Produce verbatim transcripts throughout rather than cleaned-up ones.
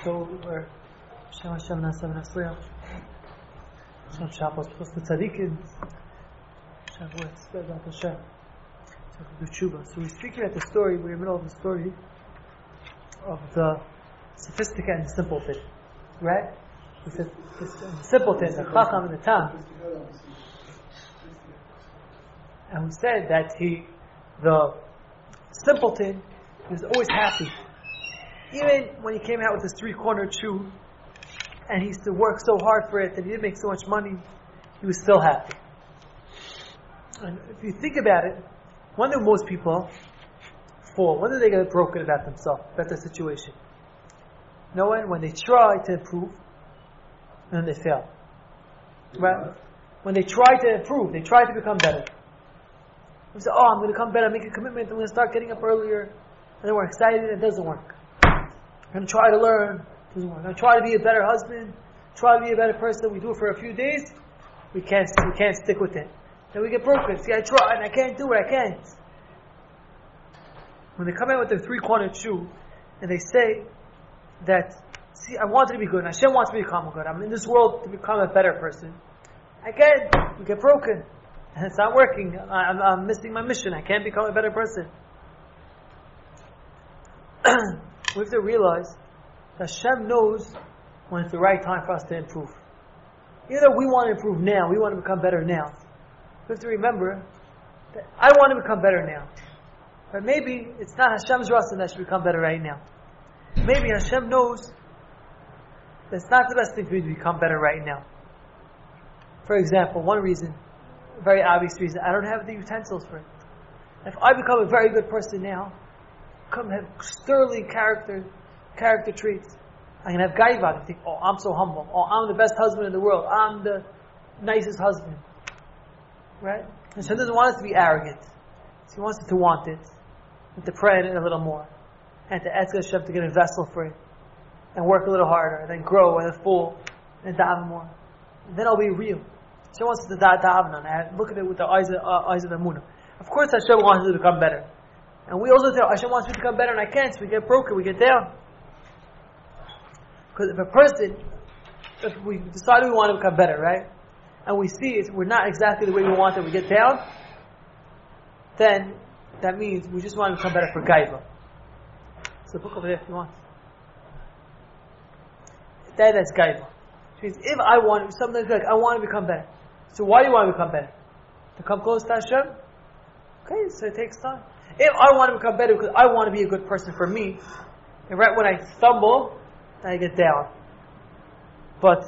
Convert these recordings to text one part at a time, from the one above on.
So we're Hashem Hashem Nasam Nasliach Hashem Shabbos plus the Tzadikim Shavuot Bezat Hashem so we do Tshuva. So we're speaking at the story, we're in the middle of the story of the sophisticated and simpleton, right? We said the simpleton, the Chacham and the Tam, and we said that he, the simpleton, he was always happy. Even when he came out with his three-cornered shoe, and he used to work so hard for it, and he didn't make so much money, he was still happy. And if you think about it, when do most people fall? When do they get broken about themselves, about their situation? No one, when they try to improve, and then they fail. Right? When they try to improve, they try to become better. We say, oh, I'm going to become better, make a commitment, I'm going to start getting up earlier, and then we're excited, and it doesn't work. I'm going to try to learn, it doesn't work. I'm going to try to be a better husband, try to be a better person. We do it for a few days, we can't we can't stick with it. Then we get broken. See, I tried, and I can't do it, I can't. When they come out with their three-cornered shoe, and they say that, see, I wanted to be good, and Hashem wants me to become good, I'm in this world to become a better person. I can't, we get broken, and it's not working, I'm, I'm missing my mission, I can't become a better person. We have to realize that Hashem knows when it's the right time for us to improve. Even though we want to improve now, we want to become better now, we have to remember that I want to become better now. But maybe it's not Hashem's rason that I should become better right now. Maybe Hashem knows that it's not the best thing for me to become better right now. For example, one reason, a very obvious reason, I don't have the utensils for it. If I become a very good person now, come have sterling character character traits, I can have gaiva, I can think, oh, I'm so humble, oh, I'm the best husband in the world, I'm the nicest husband. Right? And Hashem doesn't want us to be arrogant. He wants us to want it, and to pray in it a little more, and to ask Hashem to get a vessel for it, and work a little harder, and then grow, and then fall, and daven more. And then I'll be real. Hashem wants us to daven on it. Look at it with the eyes of, uh, eyes of Emunah. Of course Hashem wants us to become better. And we also tell Hashem wants me to become better, and I can't, so we get broken, we get down. Because if a person, if we decide we want to become better, right, and we see it, we're not exactly the way we want it, we get down, then that means we just want to become better for gaiva. It's the book over there if you want. That, that's gaiva. Which means if I want, something like, I want to become better. So why do you want to become better? To come close to Hashem? Okay, so it takes time. If I want to become better because I want to be a good person for me, and right when I stumble, I get down. But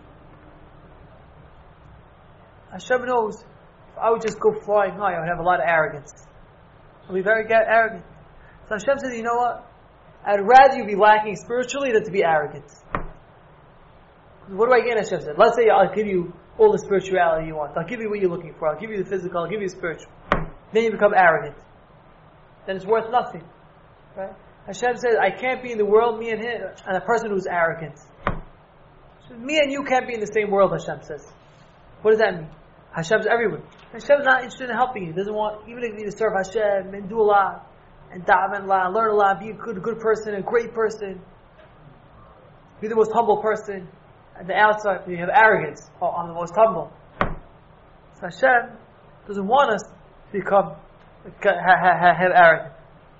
Hashem knows if I would just go flying high, I would have a lot of arrogance. I'd be very arrogant. So Hashem says, you know what? I'd rather you be lacking spiritually than to be arrogant. What do I get? Hashem said, let's say I'll give you all the spirituality you want. I'll give you what you're looking for. I'll give you the physical. I'll give you the spiritual. Then you become arrogant. Then it's worth nothing. Right? Hashem says, I can't be in the world, me and him, and a person who's arrogant. So me and you can't be in the same world, Hashem says. What does that mean? Hashem's everywhere. Hashem's not interested in helping you. He doesn't want, even if you need to serve Hashem and do a lot, and daven a lot, learn a lot, be a good, good person, a great person, be the most humble person. At the outside, you have arrogance. Oh, I'm the most humble. So Hashem doesn't want us to become have arrogance.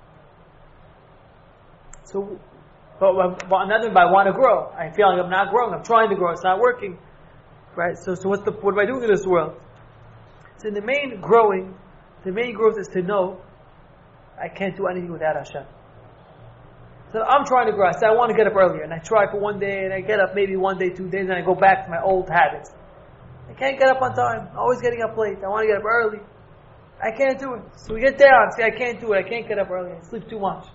So, but, but another, I want to grow. I feel like I'm not growing. I'm trying to grow. It's not working, right? So, so what's the what am I doing in this world? So, the main growing, the main growth is to know I can't do anything without Hashem. So I'm trying to grow. I say I want to get up earlier, and I try for one day, and I get up maybe one day, two days, and I go back to my old habits. I can't get up on time. I'm always getting up late. I want to get up early. I can't do it. So we get down. See, I can't do it. I can't get up early. I sleep too much.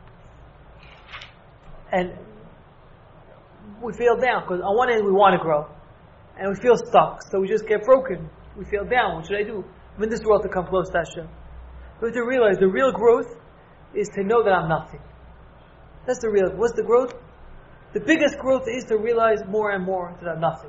And we feel down, because on one end we want to grow, and we feel stuck, so we just get broken. We feel down. What should I do? I'm in this world to come close to Hashem. We have to realize the real growth is to know that I'm nothing. That's the real. What's the growth? The biggest growth is to realize more and more that I'm nothing.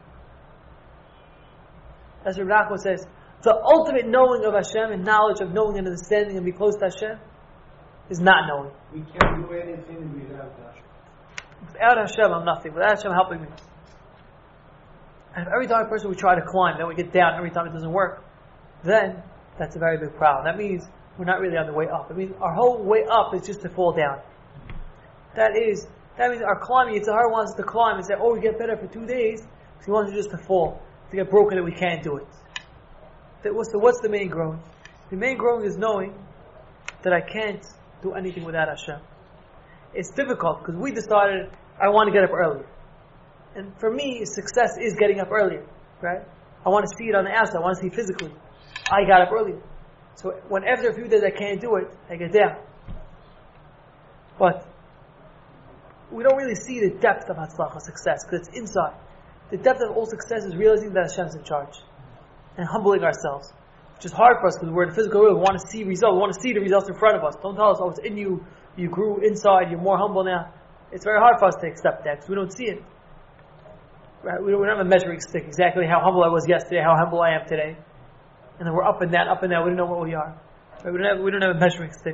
As Rav Nachman says, the ultimate knowing of Hashem and knowledge of knowing and understanding and be close to Hashem is not knowing. We can't do anything without that. without Hashem, I'm nothing. Without Hashem helping me. And if every time a person we try to climb, then we get down every time it doesn't work, then that's a very big problem. That means we're not really on the way up. It means our whole way up is just to fall down. That is, that means our climbing, it's hard wants us to climb and say, oh, we get better for two days, because he wants us just to fall, to get broken and we can't do it. That, so what's the main growing? The main growing is knowing that I can't do anything without Hashem. It's difficult because we decided I want to get up earlier. And for me, success is getting up earlier, right? I want to see it on the outside. I want to see it physically. I got up earlier. So when after a few days I can't do it, I get down. But we don't really see the depth of Hatzlacha, success, because it's inside. The depth of all success is realizing that Hashem's in charge. And humbling ourselves. Which is hard for us because we're in the physical world. We want to see results. We want to see the results in front of us. Don't tell us, oh, it's in you. You grew inside. You're more humble now. It's very hard for us to accept that because we don't see it. Right? We don't, we don't have a measuring stick exactly how humble I was yesterday, how humble I am today. And then we're up and down, up and down. We don't know what we are. Right? We don't have, we don't have a measuring stick.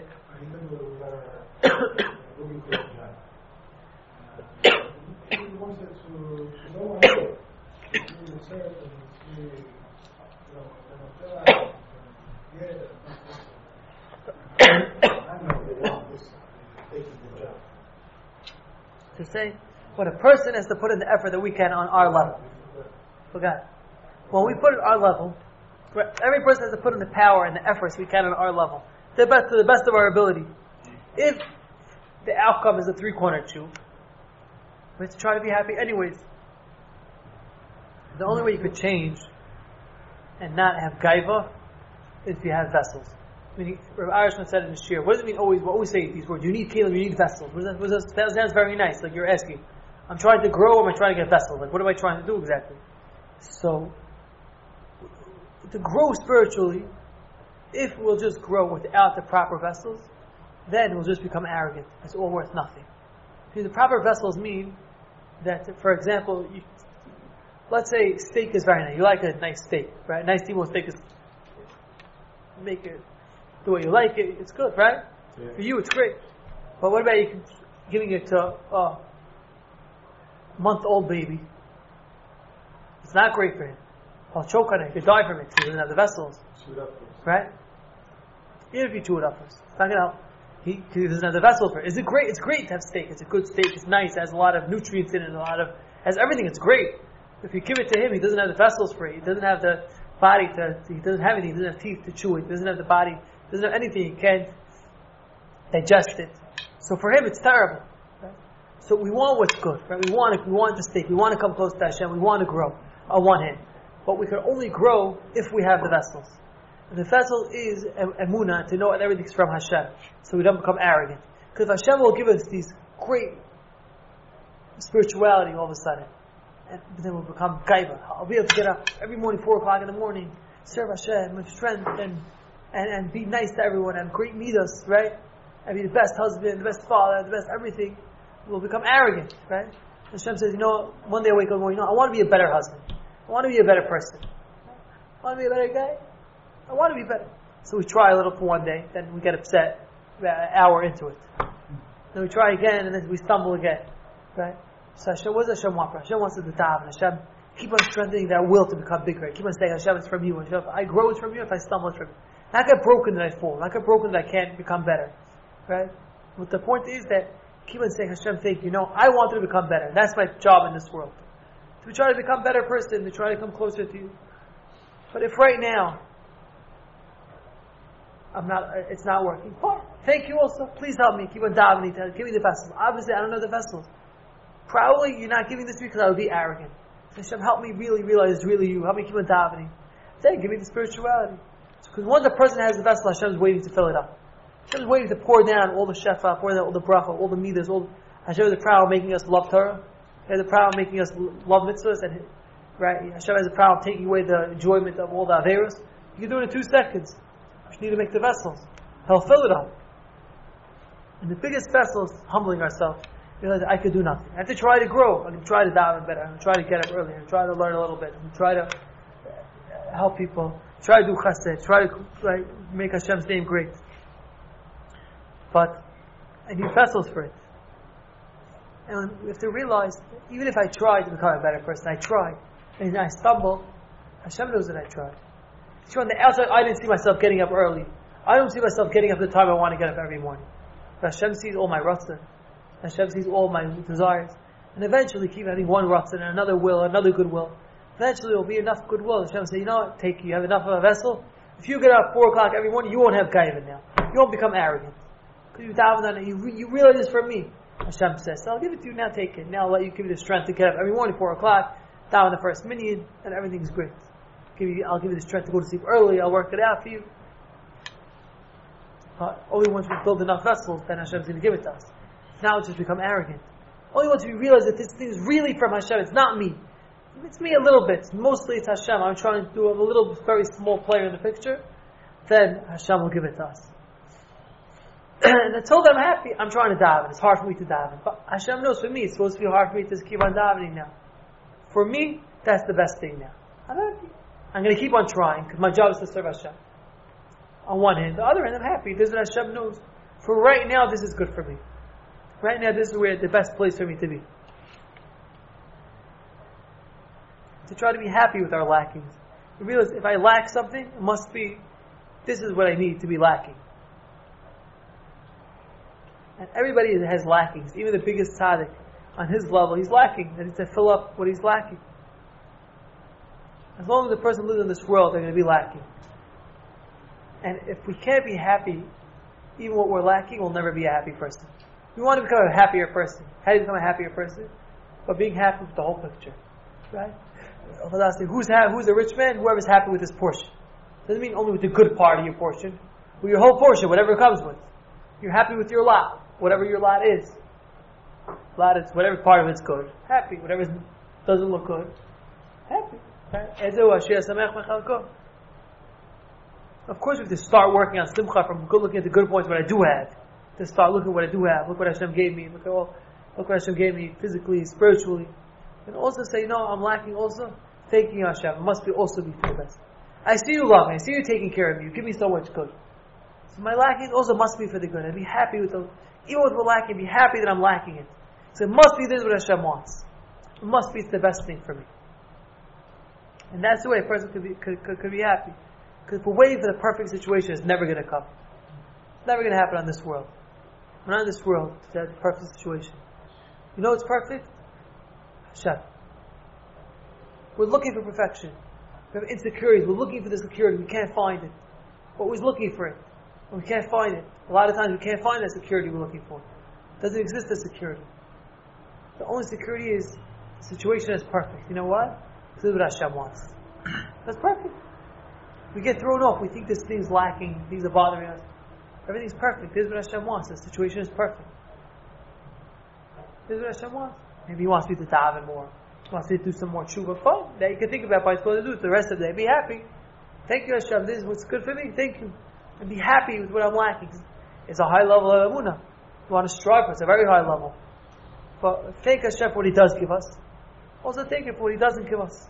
To say, when a person has to put in the effort that we can on our level. Forgot. When we put it on our level, every person has to put in the power and the efforts we can on our level. To the best, to the best of our ability. If the outcome is a three-cornered shoe, we have to try to be happy anyways. The only way you could change and not have gaiva is if you have vessels. Meaning, Rav Irishman said in the shir, what does it mean always, we always say these words, you need kelim, you need vessels. What does that, that sounds very nice, like you're asking, I'm trying to grow or am I trying to get vessels? Like what am I trying to do exactly? So, to grow spiritually, if we'll just grow without the proper vessels, then we'll just become arrogant. It's all worth nothing. See, the proper vessels mean that, for example, you, let's say steak is very nice. You like a nice steak, right? Nice T-bone steak is, make it the way you like it, it's good, right? Yeah. For you, it's great. But what about you giving it to a month-old baby? It's not great for him. He'll choke on it. He'll die from it. He doesn't have the vessels. Chew it up first. Right? Even if you chew it up first. It's not going to help. He, he doesn't have the vessels for it. Is it great? It's great to have steak. It's a good steak. It's nice. It has a lot of nutrients in it. A lot of, has everything. It's great. If you give it to him, he doesn't have the vessels for it. He doesn't have the body to, he doesn't have anything. He doesn't have teeth to chew it. He doesn't have the body. He doesn't have anything. He can't digest it. So for him, it's terrible. Right? So we want what's good. Right? We want it. We want the steak. We want to come close to Hashem. We want to grow on one hand. But we can only grow if we have the vessels. And the vessel is emunah, to know that everything's from Hashem. So we don't become arrogant. Because Hashem will give us these great spirituality all of a sudden. And then we'll become gaiva. I'll be able to get up every morning, four o'clock in the morning, serve Hashem with strength and, and, and be nice to everyone and great midas, right? And be the best husband, the best father, the best everything. We'll become arrogant, right? Hashem says, you know, one day I wake up and go, you know, I want to be a better husband. I want to be a better person. I want to be a better guy. I want to be better. So we try a little for one day, then we get upset about an hour into it. Then we try again, and then we stumble again. Right? So Hashem, what does Hashem want for us? Hashem wants us to daven. Hashem, keep on strengthening that will to become bigger. Keep on saying, Hashem, it's from you. Hashem, if I grow, it's from you. If I stumble, it's from you. Not get broken that I fall. Not get broken that I can't become better. Right? But the point is that keep on saying, Hashem, thank you. No, I want to become better. That's my job in this world. To try to become a better person, to try to come closer to you. But if right now I'm not, it's not working, fine. Thank you also. Please help me. Keep on davening. Give me the vessels. Obviously, I don't know the vessels. Probably you're not giving this to me because I would be arrogant. So Hashem, help me really realize it's really you. Help me keep on davening. Then give me the spirituality. Because once a person has the vessel, Hashem's waiting to fill it up. Hashem's waiting to pour down all the shefa, pour down all the bracha, all the midas, all. Hashem is the proud of making us love Torah. He has the power of making us love mitzvahs, and right, Hashem has the power of taking away the enjoyment of all the averos. You can do it in two seconds. You just need to make the vessels. He'll fill it up. And the biggest vessel is humbling ourselves. Realize I could do nothing. I have to try to grow. I can try to daven better. I can try to get up earlier. I can try to learn a little bit. I can try to help people. Try to do chesed. Try to like, make Hashem's name great. But I need vessels for it. And we have to realize, that even if I try to become a better person, I try, and I stumble, Hashem knows that I tried. So on the outside, I didn't see myself getting up early. I don't see myself getting up the time I want to get up every morning. But Hashem sees all my ratzon. Hashem sees all my desires. And eventually keep having one ratzon and another will, another goodwill. Eventually there will be enough goodwill. Hashem will say, you know what, take you, you have enough of a vessel. If you get up four o'clock every morning, you won't have gaiva now. You won't become arrogant. Because you daven on it, you, re- you realize it's from me. Hashem says, so I'll give it to you, now take it. Now I'll let you give you the strength to get up every morning, four o'clock, daven the first minyan, and everything's great. Give you, I'll give you the strength to go to sleep early, I'll work it out for you. Uh, only once we build enough vessels, then Hashem's going to give it to us. Now it's just become arrogant. Only once we realize that this thing is really from Hashem, it's not me. It's me a little bit. Mostly it's Hashem. I'm trying to do a little, very small player in the picture. Then Hashem will give it to us. And until then I'm happy, I'm trying to daven. It's hard for me to daven. But Hashem knows for me, it's supposed to be hard for me to keep on davening now. For me, that's the best thing now. I'm happy. I'm going to keep on trying, because my job is to serve Hashem. On one hand. The other hand, I'm happy. This is what Hashem knows. For right now, this is good for me. Right now, this is where the best place for me to be. To try to be happy with our lackings. We realize if I lack something, it must be, this is what I need to be lacking. And everybody has lackings. Even the biggest tzaddik, on his level, he's lacking. And to fill up what he's lacking. As long as the person lives in this world, they're going to be lacking. And if we can't be happy, even what we're lacking, we'll never be a happy person. We want to become a happier person. How do you become a happier person? By being happy with the whole picture. Right? Who's ha- who's a rich man? Whoever's happy with his portion. Doesn't mean only with the good part of your portion. With your whole portion, whatever it comes with. You're happy with your lot. Whatever your lot is. Lot is whatever part of it's good. Happy. Whatever doesn't look good. Happy. Of course we have to start working on simcha from good looking at the good points what I do have. To start looking at what I do have. Look what Hashem gave me. Look at all, look what Hashem gave me physically, spiritually. And also say, no, I'm lacking also. Thanking Hashem. It must be also be for the best. I see you love me. I see you taking care of me. You give me so much good. So my lacking also must be for the good. I'd be happy with the, even with the lacking, be happy that I'm lacking it. So it must be this what Hashem wants. It must be the best thing for me. And that's the way a person could be, could, could, could be happy. Because if we're waiting for the perfect situation, it's never going to come. It's never going to happen on this world. We're not in this world to have the perfect situation. You know what's perfect? Hashem. We're looking for perfection. We have insecurities. We're looking for the security. We can't find it. We're always looking for it. And we can't find it. A lot of times we can't find that security we're looking for. It doesn't exist as security. The only security is the situation is perfect. You know what? This is what Hashem wants. That's perfect. We get thrown off. We think this thing's lacking. Things are bothering us. Everything's perfect. This is what Hashem wants. The situation is perfect. This is what Hashem wants. Maybe He wants me to daven more. He wants me to do some more tshuva. Fine. That you can think about what I'm supposed to do. The rest of the day, be happy. Thank you, Hashem. This is what's good for me. Thank you. And be happy with what I'm lacking. It's a high level of emunah. You want to strive for it. It's a very high level. But thank Hashem for what He does give us. Also thank Him for what He doesn't give us.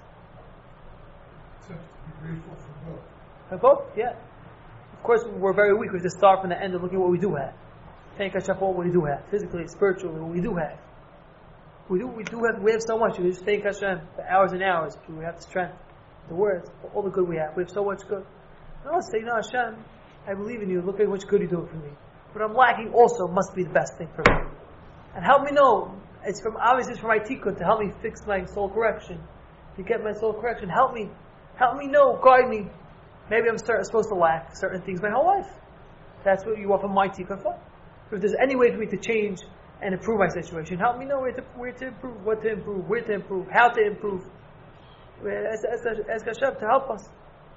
So, be grateful for both. For both, yeah. Of course, we're very weak. We have to start from the end and look at what we do have. Thank Hashem for what we do have. Physically, spiritually, what we do have. We do, we do have, we have so much. We just thank Hashem for hours and hours. We have the strength, the words, for all the good we have. We have so much good. And I'll say, no, Hashem, I believe in you. Look at how much good you're doing for me. What I'm lacking also must be the best thing for me. And help me know. It's from obviously it's from my tikkun to help me fix my soul correction, to get my soul correction. Help me, help me know, guide me. Maybe I'm start, supposed to lack certain things my whole life. That's what you want from my tikkun. If there's any way for me to change and improve my situation, help me know where to where to improve, what to improve, where to improve, how to improve. Ask, ask, ask Hashem to help us.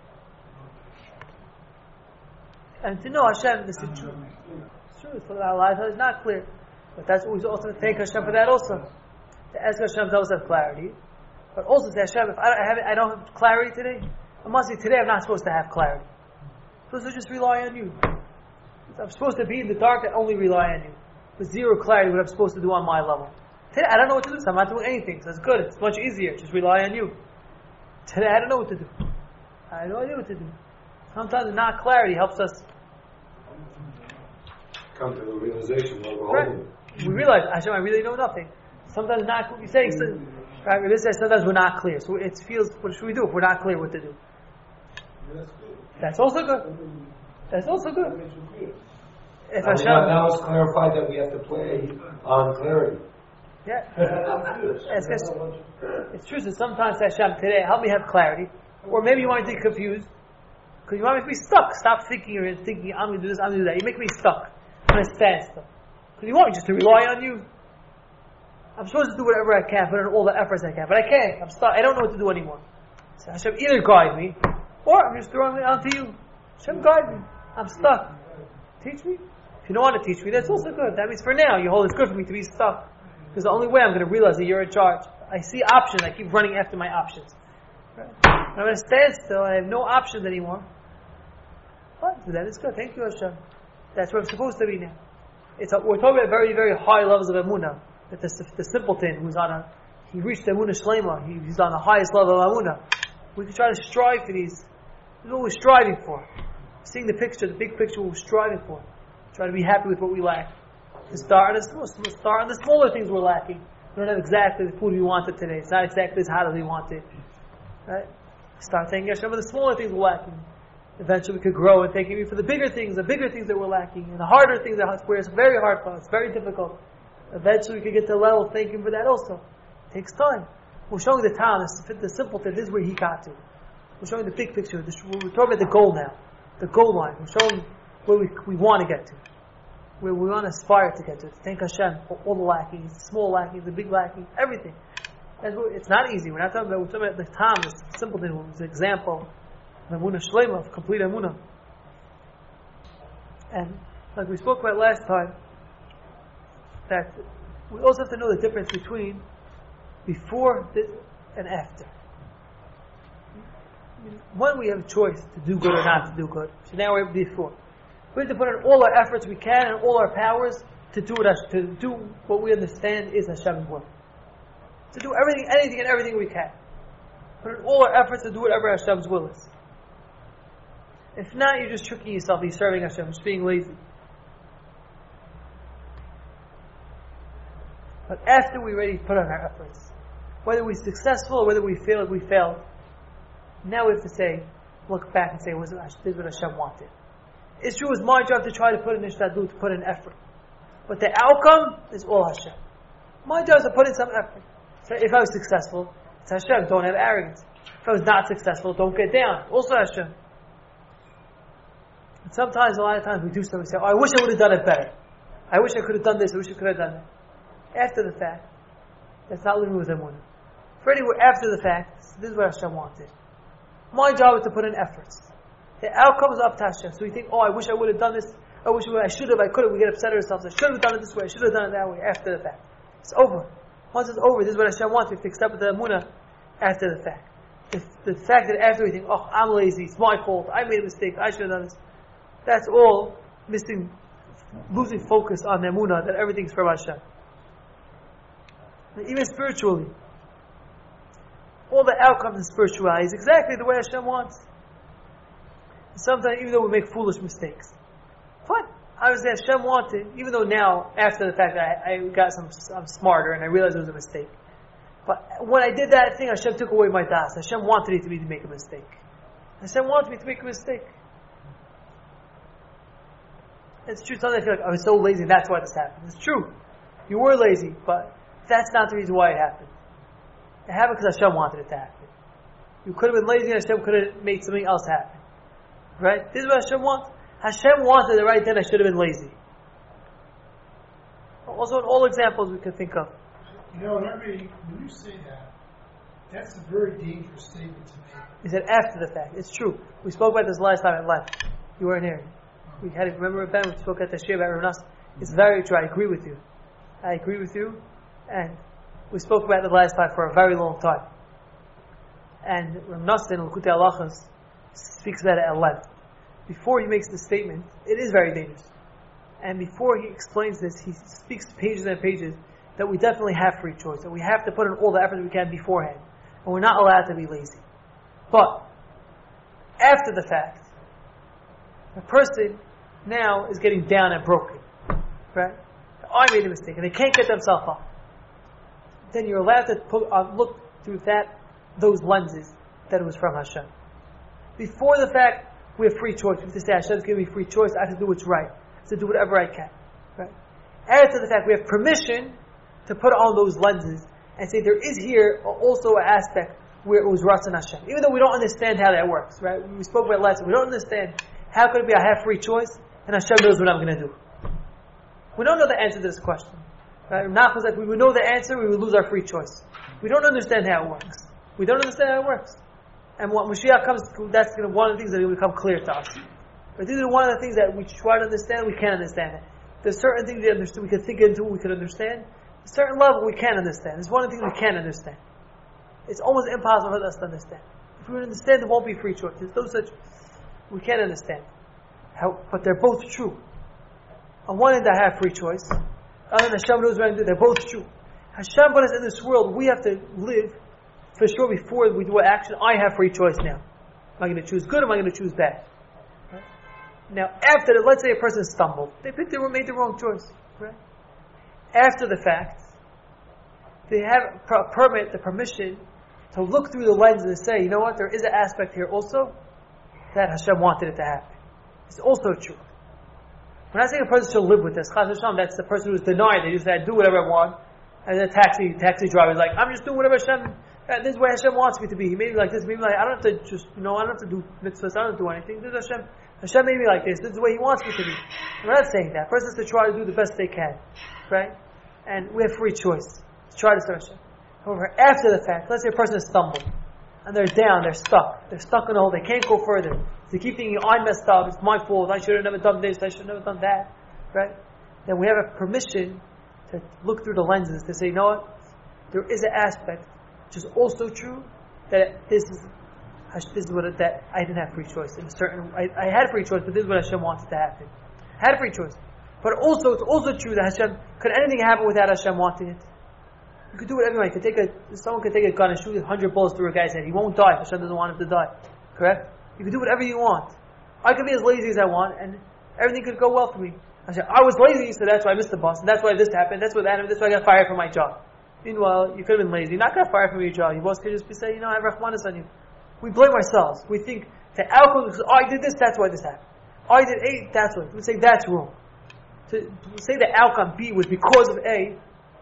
And to know Hashem, this is true. It's true. So a lot of times it's not clear. But that's what we also thank Hashem for that also. To ask Hashem to always have clarity. But also to Hashem, if I don't have, I don't have clarity today, it must be today I'm not supposed to have clarity. I'm supposed to just rely on you. I'm supposed to be in the dark and only rely on you. With zero clarity what I'm supposed to do on my level. Today I don't know what to do, so I'm not doing anything. So it's good, it's much easier. Just rely on you. Today I don't know what to do. I have no idea what to do. Sometimes not clarity helps us come to the realization what we're right. holding. We realize, Hashem, I really know nothing. Sometimes not. You say, so, right? Rabbi says sometimes we're not clear. So it feels. What should we do if we're not clear what to do? That's also good. That's also good. If I mean, Hashem, now it's clarified that we have to play on clarity. yeah, it's, it's, it's true. So sometimes Hashem, today, help me have clarity, or maybe you want me to be confused because you want me to be stuck. Stop thinking or thinking I'm going to do this, I'm going to do that. You make me stuck. I'm going to stand still because you want me just to rely on you. I'm supposed to do whatever I can, put in all the efforts I can, but I can't. I'm stuck. I don't know what to do anymore. So Hashem, either guide me, or I'm just throwing it onto you. Hashem, guide me. I'm stuck. Teach me. If you don't want to teach me, that's also good. That means for now, you hold it's good for me to be stuck. Because the only way I'm going to realize that you're in charge. I see options. I keep running after my options. Right? When I'm going to stand still, I have no options anymore. What? So that is good. Thank you, Hashem. That's where I'm supposed to be now. It's a, we're talking about very, very high levels of emunah. That the, the simpleton who's on a, he reached the emunah shlema. He, he's on the highest level of emunah. We can try to strive for these. This is what we're striving for. Seeing the picture, the big picture, what we're striving for. Try to be happy with what we lack. To start on the, start on the smaller things we're lacking. We don't have exactly the food we wanted today. It's not exactly as hot as we wanted. Right? Start thanking Hashem for the smaller things we're lacking. Eventually we could grow and thanking Him for the bigger things, the bigger things that we're lacking, and the harder things that where it's very hard for us, very difficult. Eventually we could get to a level of thanking Him for that also. It takes time. We're showing the town, the simpleton, this is where he got to. We're showing the big picture. We're talking about the goal now. The goal line. We're showing where we, we want to get to. Where we want to aspire to get to. Thank Hashem for all the lackings, the small lackings, the big lackings, everything. That's what, it's not easy. We're not talking about, we're talking about the Tom, the simpleton, who was an example of Emunah Shlema, of complete Emunah. And like we spoke about last time, that we also have to know the difference between before and after. When we have a choice to do good or not to do good. So now we're before. We have to put in all our efforts we can and all our powers to do what to do what we understand is Hashem's will. To do everything, anything and everything we can. Put in all our efforts to do whatever Hashem's will is. If not, you're just tricking yourself, you're serving Hashem, just being lazy. But after we already put in our efforts, whether we're successful or whether we failed, we failed. Now we have to say, look back and say, was it, this is what Hashem wanted. It's true, it's my job to try to put in ishtadlut, to put in effort. But the outcome is all Hashem. My job is to put in some effort. So if I was successful, it's Hashem, don't have arrogance. If I was not successful, don't get down. Also Hashem. And sometimes, a lot of times we do something and say, oh, I wish I would have done it better. I wish I could have done this, I wish I could have done that. After the fact, that's not living with Emunah. For anywhere after the fact, this is what Hashem wanted. My job is to put in efforts. The outcome is up to Hashem. So we think, oh, I wish I would have done this. I wish I, would, I should have, I could have. We get upset at ourselves. I should have done it this way. I should have done it that way. After the fact. It's over. Once it's over, this is what Hashem wants. We have to accept the Emunah after the fact. If the fact that after we think, oh, I'm lazy. It's my fault. I made a mistake. I should have done this. That's all missing, losing focus on the Emunah that everything's from Hashem. And even spiritually, all the outcomes in spirituality is exactly the way Hashem wants. And sometimes, even though we make foolish mistakes, fine. Obviously, Hashem wanted, even though now, after the fact, I, I got some, I'm smarter and I realized it was a mistake. But when I did that thing, Hashem took away my das. Hashem wanted it to me to make a mistake. Hashem wanted me to make a mistake. It's true, sometimes I feel like I was so lazy, that's why this happened. It's true. You were lazy, but that's not the reason why it happened. It happened because Hashem wanted it to happen. You could have been lazy and Hashem could have made something else happen. Right? This is what Hashem wants. Hashem wanted it right then, I should have been lazy. Also, in all examples we could think of. You know, I mean, when you say that, that's a very dangerous statement to make. He said after the fact. It's true. We spoke about this last time I left. You weren't here. We had to remember Ben, we spoke at the Shir about Rav Nosson. It's very true. I agree with you. I agree with you. And we spoke about it last time for a very long time. And Rav Nosson in Likutei Halachos speaks about it at length. Before he makes the statement, it is very dangerous. And before he explains this, he speaks pages and pages that we definitely have free choice, that we have to put in all the effort we can beforehand. And we're not allowed to be lazy. But, after the fact, the person now is getting down and broken. Right? I made a mistake, and they can't get themselves up. then you're allowed to put, uh, look through that those lenses that it was from Hashem. Before the fact, we have free choice. We have to say, Hashem's giving me free choice. I have to do what's right. I have to do whatever I can. Right? After the fact, we have permission to put on those lenses and say there is here also an aspect where it was Ratzon Hashem. Even though we don't understand how that works, right? We spoke about it last time. We don't understand how could it be I have free choice and Hashem knows what I'm going to do. We don't know the answer to this question. Right? Not because if we would know the answer, we would lose our free choice. We don't understand how it works. We don't understand how it works. And when Mashiach comes, that's going to, one of the things that will become clear to us. But these are one of the things that we try to understand, we can't understand it. There's certain things we understand, we can think into, we can understand. A certain level we can't understand. There's one of the things we can't understand. It's almost impossible for us to understand. If we understand, there won't be free choice. There's no such, we can't understand. How, but they're both true. On one end, I have free choice. On the other hand, Hashem knows what I do. They're both true. Hashem put us in this world. We have to live for sure before we do an action. I have free choice now. Am I going to choose good or am I going to choose bad? Right? Now, after that, let's say a person stumbled. They picked the, made the wrong choice. Right? After the fact, they have a permit, the permission to look through the lens and say, you know what, there is an aspect here also that Hashem wanted it to happen. It's also true. We're not saying a person should live with this. Chas Hashem, that's the person who's denied. They just say, I do whatever I want. And the taxi taxi driver is like, I'm just doing whatever Hashem, this is where Hashem wants me to be. He made me like this, maybe like, I don't have to just, you know, I don't have to do mitzvahs, I don't have to do anything. This is Hashem. Hashem made me like this. This is the way He wants me to be. We're not saying that. A person has to try to do the best they can. Right? And we have free choice. To try to serve Hashem. However, after the fact, let's say a person has stumbled. And they're down, they're stuck. They're stuck in a hole, they can't go further. They keep thinking, I messed up, it's my fault, I should have never done this, I should have never done that. Right? Then we have a permission to look through the lenses to say, you know what? There is an aspect which is also true that this is this is what it, that I didn't have free choice. In a certain, I, I had free choice, but this is what Hashem wanted to happen. I had free choice, but also it's also true that Hashem, could anything happen without Hashem wanting it? You could do whatever you want. You could take a someone could take a gun and shoot a hundred bullets through a guy's head. He won't die. Hashem doesn't want him to die. Correct? You could do whatever you want. I could be as lazy as I want, and everything could go well for me. I said, I was lazy, so that's why I missed the bus, and that's why this happened, that's why that happened, that's why I got fired from my job. Meanwhile, you could have been lazy. You're not got fired from your job. Your boss could just be saying, you know, I have Rahmanis on you. We blame ourselves. We think the outcome is, oh, I did this, that's why this happened. Oh, I did A, that's why. We say that's wrong. To, to say the outcome B was because of A,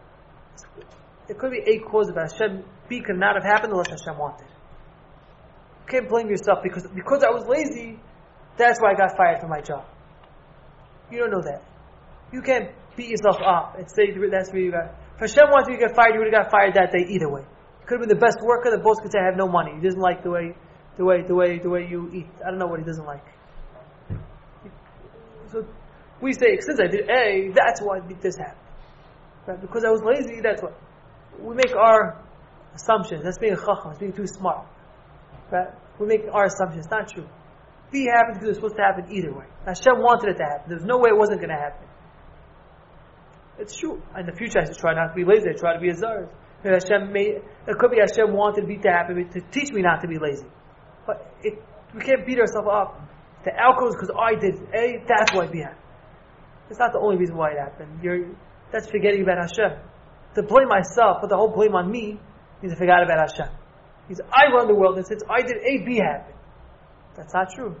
it could be A cause of Hashem. B could not have happened unless Hashem wanted. You can't blame yourself because because I was lazy, that's why I got fired from my job. You don't know that. You can't beat yourself up and say that's where you got. If Hashem wanted you to get fired, you would have got fired that day either way. You could have been the best worker. The boss could say, "I have no money." He doesn't like the way, the way, the way, the way you eat. I don't know what he doesn't like. So we say, since I did A, that's why this happened. Right? Because I was lazy. That's why. We make our assumptions. That's being a chacham. It's being too smart. Right? We make our assumptions. It's not true. B happened because it was supposed to happen either way. Hashem wanted it to happen. There's no way it wasn't going to happen. It's true. In the future, I should try not to be lazy. I try to be a czar. Hashem made, it could be Hashem wanted B to happen to teach me not to be lazy. But it, we can't beat ourselves up. The outcome is because I did A, that's why B happened. It's not the only reason why it happened. You're, that's forgetting about Hashem. To blame myself, put the whole blame on me, means I forgot about Hashem. Means I run the world, and since I did A, B happened. That's not true.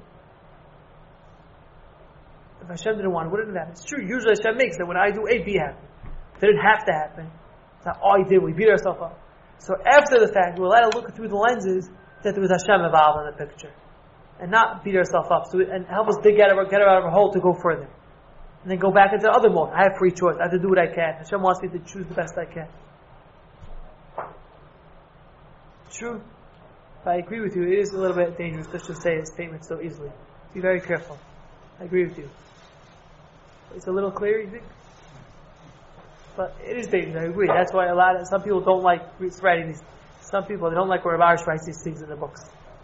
If Hashem didn't want it, wouldn't have happened. It's true. Usually Hashem makes that when I do A, B happen. It didn't have to happen. It's not all I did. We beat ourselves up. So after the fact, we're allowed to look through the lenses that there was Hashem involved in the picture, and not beat ourselves up. So and help us dig out of our, get out of our hole to go further, and then go back into the other mode. I have free choice. I have to do what I can. Hashem wants me to choose the best I can. True. But I agree with you. It is a little bit dangerous just to say a statement so easily. Be very careful. I agree with you. It's a little clear, you think? But it is dangerous. I agree. That's why a lot of some people don't like writing these. Some people they don't like where Rav Arush writes these things in the books.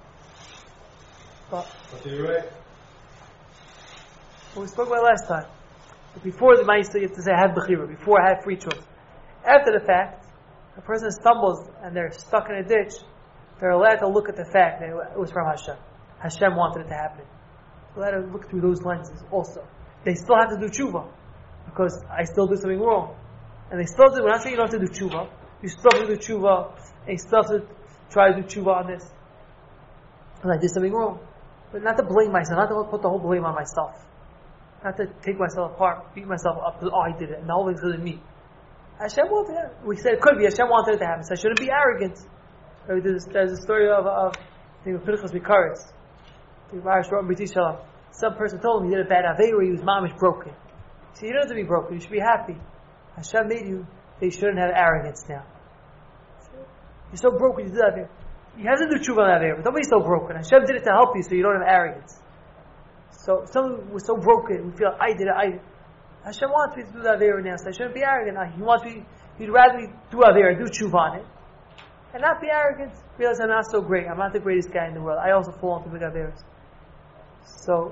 But, But you're right. Well, we spoke about it last time. But before the Ma'aseh, you have to say I have bechira. Before I have free choice. After the fact, a person stumbles and they're stuck in a ditch. They're allowed to look at the fact that it was from Hashem. Hashem wanted it to happen. They're allowed to look through those lenses also. They still have to do tshuva because I still do something wrong. And they still do, we're not saying you don't have to do tshuva. you still have to do tshuva, and you still have to try to do tshuva on this. And I did something wrong. But not to blame myself, not to put the whole blame on myself. Not to take myself apart, beat myself up, because, oh, I did it, and the whole thing's because of me. Hashem wanted it. We said it could be, Hashem wanted it to happen, so I shouldn't be arrogant. There's, there's a story of, of I think, of Pinchas Mikaretz. Some person told him he did a bad aveira, he was mamish broken. He said, you don't have to be broken, you should be happy. Hashem made you, that you shouldn't have arrogance now. You're so broken, you did that aveira. You have to do tshuva on aveira, but don't be so broken. Hashem did it to help you so you don't have arrogance. So, someone was so broken, we feel, I did it, I Hashem wants me to do the aveira now, so I shouldn't be arrogant. He wants me, he'd rather me do aveira, do tshuva on it, and not be arrogant. Realize I'm not so great, I'm not the greatest guy in the world. I also fall into big aveiras. So,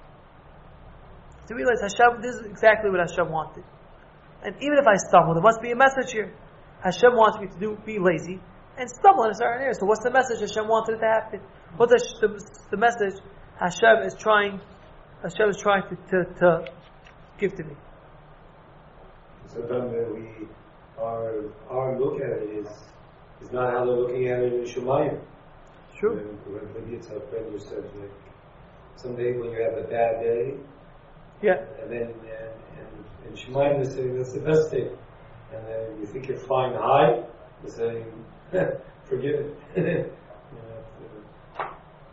to realize Hashem, this is exactly what Hashem wanted. And even if I stumble, there must be a message here. Hashem wants me to do be lazy and stumble in a certain area. So what's the message Hashem wanted it to happen? What's the, the, the message Hashem is trying Hashem is trying to, to, to give to me? Sometimes we our our look at it is is not how they're looking at it in Shemayim. Sure. When, when maybe it's our friend who said, like, someday when you have a bad day, yeah, and then and, and, and Shemayim is saying that's the best day, and then you think you're flying high, they're saying, forget it. You know,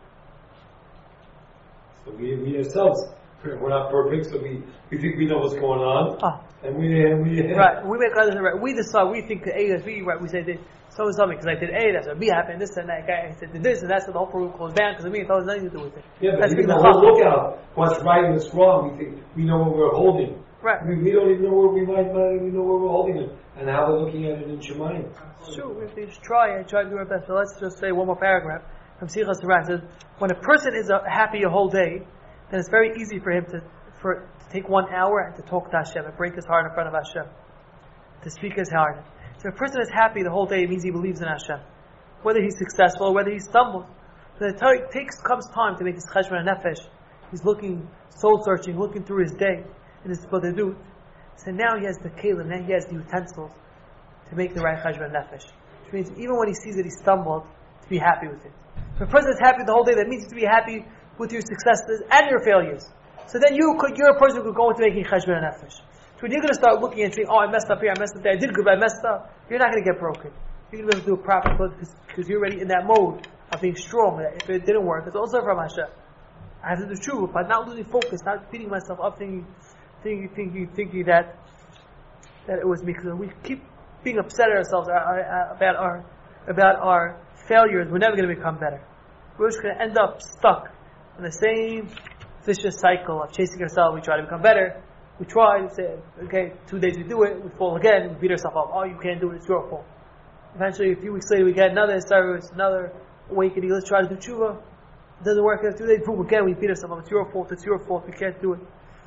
so we we ourselves, we're not perfect, so we, we think we know what's going on, ah. and we and we right. We make others right. We decide. We think A is B. Right. We say this. So is something because I did A, that's what B happened. This and that guy I said did this, and that's what the whole program closed down because of me. It has nothing to do with it. Yeah, but that's even the whole lookout, what's right and what's wrong. We think we know what we're holding. Right. We, we don't even know where we might not even know where we're holding it and how we're looking at it in Shemayim. Sure, we have to just try and try to do our best. So let's just say one more paragraph from Sichas Torah. It says, when a person is uh, happy a whole day, then it's very easy for him to for to take one hour and to talk to Hashem and break his heart in front of Hashem, to speak his heart. So if a person is happy the whole day, it means he believes in Hashem, whether he's successful or whether he stumbles. So it t- takes comes time to make his cheshbon nefesh. He's looking, soul searching, looking through his day and his bodedut. So now he has the kelim, now he has the utensils to make the right cheshbon nefesh. Which means even when he sees that he stumbled, to be happy with it. If a person is happy the whole day, that means to be happy with your successes and your failures. So then you could, you're a person who could go into making cheshbon nefesh. So when you're going to start looking and saying, oh, I messed up here, I messed up there, I did good, but I messed up, you're not going to get broken. You're going to be able to do a proper because, because you're already in that mode of being strong. If it didn't work, it's also from Hashem. I have to do tshuva, but not losing focus, not beating myself up, thinking, thinking, thinking, thinking that that it was me. Because we keep being upset at ourselves about our about our failures, we're never going to become better. We're just going to end up stuck in the same vicious cycle of chasing ourselves. We try to become better. We try, we say, okay, two days we do it, we fall again, we beat ourselves up. Oh, you can't do it, it's your fault. Eventually, a few weeks later, we get another service, another awakening, let's try to do tshuva. It doesn't work, after two days, boom, again, we beat ourselves up. It's your fault, it's your fault, we can't do it.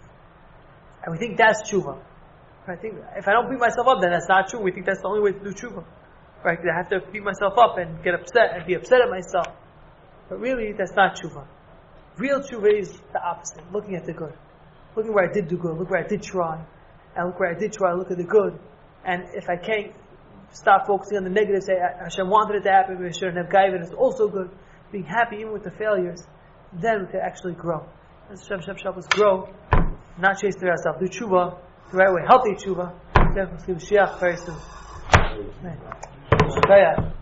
And we think that's tshuva. I think, if I don't beat myself up, then that's not true. We think that's the only way to do tshuva. Right? I have to beat myself up and get upset and be upset at myself. But really, that's not tshuva. Real tshuva is the opposite, looking at the good. Looking where I did do good, look where I did try. And look where I did try, look at the good. And if I can't stop focusing on the negative, say, Hashem wanted it to happen, we shouldn't have given it, it's also good. Being happy even with the failures, then we can actually grow. And Hashem, Hashem, help us grow, not chase through ourselves. Do tshuva the right way, healthy tshuva. Very soon.